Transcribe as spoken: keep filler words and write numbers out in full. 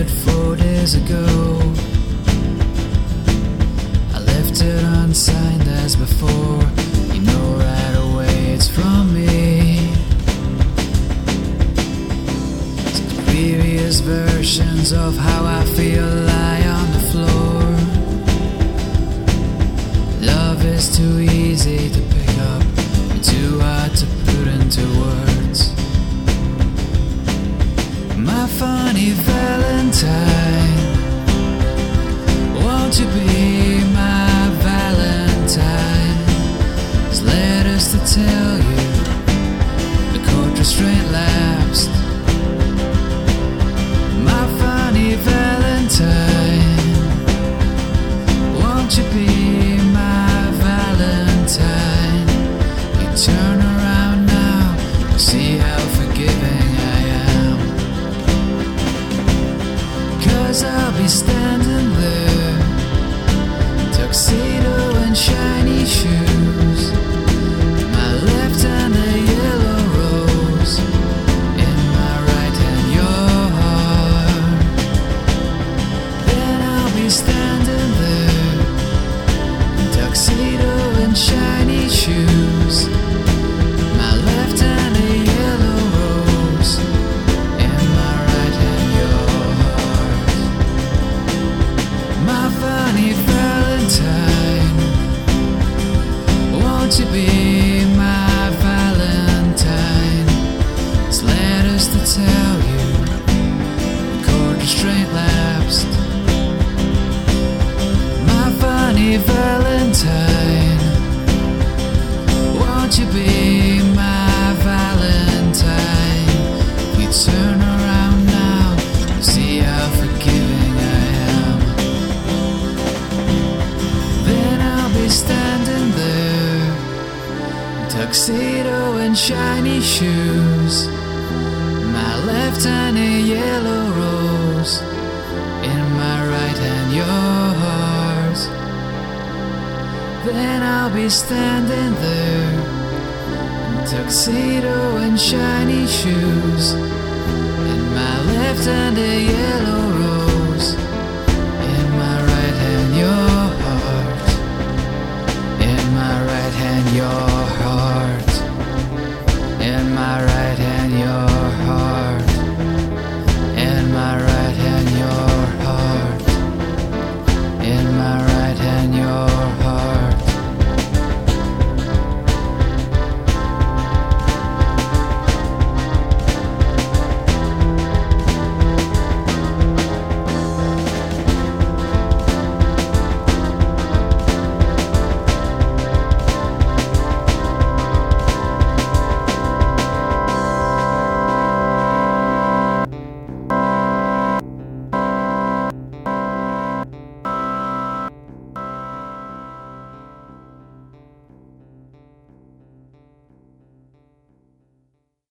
it four days ago. I left it unsigned as before. You know right away it's from me. Such previous versions of how I feel lie on the floor. Love is too easy to pick up, too hard to put into words. My funny Valentine, won't you be my Valentine? There's letters to tell you, the court restraint lapsed. My funny Valentine, won't you be my Valentine? You turn around now, you see how forgiving I am. 'Cause I'll be standing there, tuxedo and shiny shoes, my left hand a yellow rose, in my right hand your heart. Then I'll be standing there, tuxedo and shiny shoes, my left hand a yellow rose, in my right hand your heart. My funny Valentine, won't you be my Valentine? There's letters to tell you, the court restraint lapsed. My funny Valentine, won't you be my Valentine? If you turn around now, you see how forgiving I am. Then I'll be standing there, tuxedo and shiny shoes, my left hand a yellow rose, in my right hand your heart. Then I'll be standing there, tuxedo and shiny shoes, in my left hand a yellow